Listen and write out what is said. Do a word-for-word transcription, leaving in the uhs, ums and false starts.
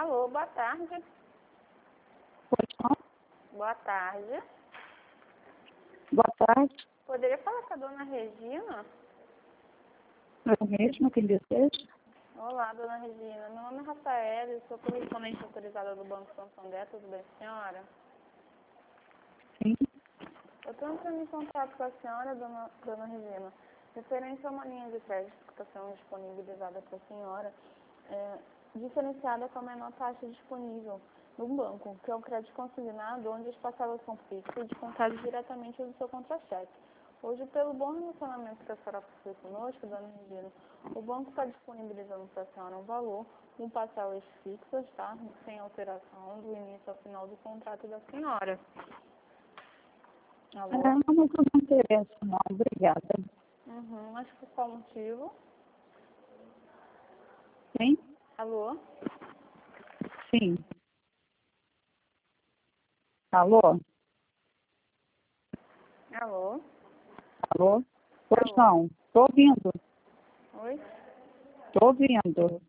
Alô, boa tarde. Pois não? Boa tarde. Boa tarde. Poderia falar com a dona Regina? Eu mesma, quem deseja? Olá, dona Regina. Meu nome é Rafael, eu sou correspondente autorizada do Banco Santander. Tudo bem, senhora? Sim. Eu estou entrando em contato com a senhora, dona, dona Regina, referente a uma linha de crédito que está sendo disponibilizada para a senhora, é, diferenciada com a menor taxa disponível no banco, que é o crédito consignado, onde as parcelas são fixas e descontadas diretamente do seu contra-cheque. Hoje, pelo bom relacionamento que a senhora possui conosco, dona Regina, o banco está disponibilizando para a senhora um valor, com parcelas fixas, tá? Sem alteração, do início ao final do contrato da senhora. Alô? Ah, não, mas eu não interessa, não. Obrigada. Uhum, mas por qual motivo? Sim? Alô? Sim. Alô? Alô? Alô? Pois Alô? não. Estou ouvindo. Oi? Estou ouvindo.